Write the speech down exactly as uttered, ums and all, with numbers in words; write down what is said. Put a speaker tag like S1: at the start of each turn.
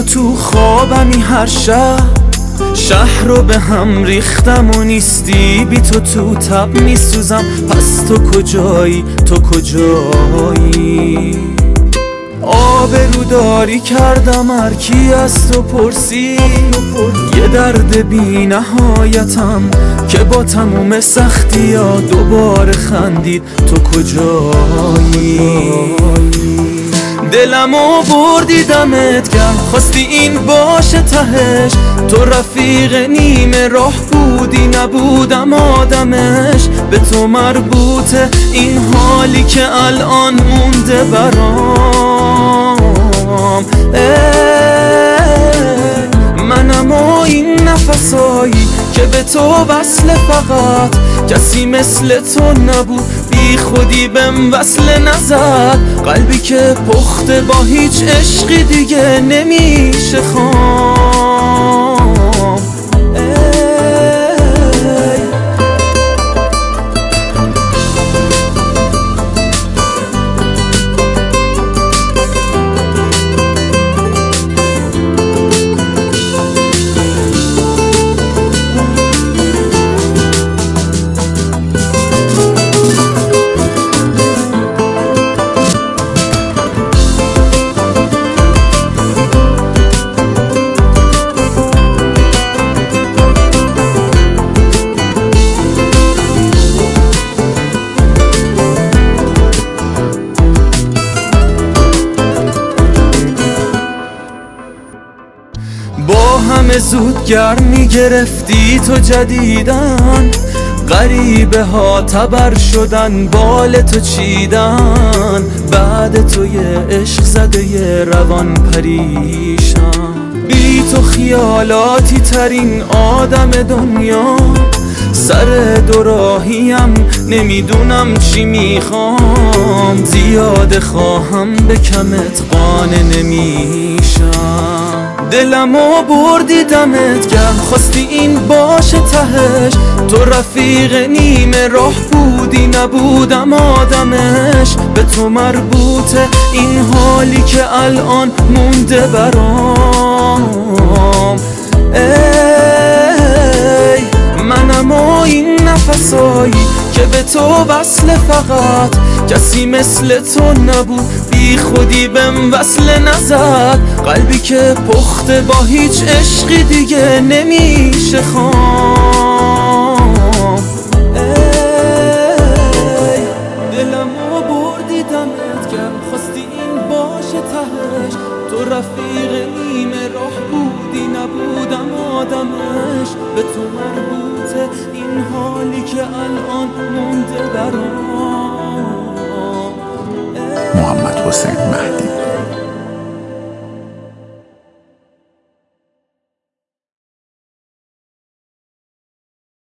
S1: تو تو خوابمی هر شب، شهر رو به هم ریختم و نیستی، بی تو تو تب میسوزم. پس تو کجایی، تو کجایی؟ آبروداری کردم هر کی از تو پرسی، یه درد بی نهایتم که با تموم سختی ها دوباره خندید. تو کجایی؟ دلمو بردی دمت گرم، خواستی این باشه تهش. تو رفیق نیمه راه بودی، نبودم آدمش. به تو مربوطه این حالی که الان مونده برام. منم و این نفسایی که به تو وصل، فقط کسی مثل تو نبود. بی خودی بهم وصل نزد، قلبی که پخته با هیچ عشقی دیگه نمیشه خام. با همه زود گرم میگرفتی تو جدیدن، غریبه ها تبر شدن بال تو چیدن. بعد تو یه عشق زده یه روان پریشان، بی تو خیالاتی ترین آدم دنیا. سر دوراهیم نمیدونم چی میخوام، زیاد خواهم به کمت قانع نمیشم. دلمو بردی دمت گرم، خواستی این باشه تهش. تو رفیق نیمه راه بودی، نبودم آدمش. به تو مربوطه این حالی که الان مونده برام. ای منم و این نفسایی که به تو وصل، فقط کسی مثل تو نبود. بی خودی بهم وصل نزد، قلبی که پخته با هیچ عشقی دیگه نمیشه خام. ای دلمو بردی دمت گرم، خواستی این باشه تهش. تو رفیق نیمه راه بودی، نبودم آدمش. به تو مربوطه این حالی که الان مونده برام.
S2: محمد حسین مهدی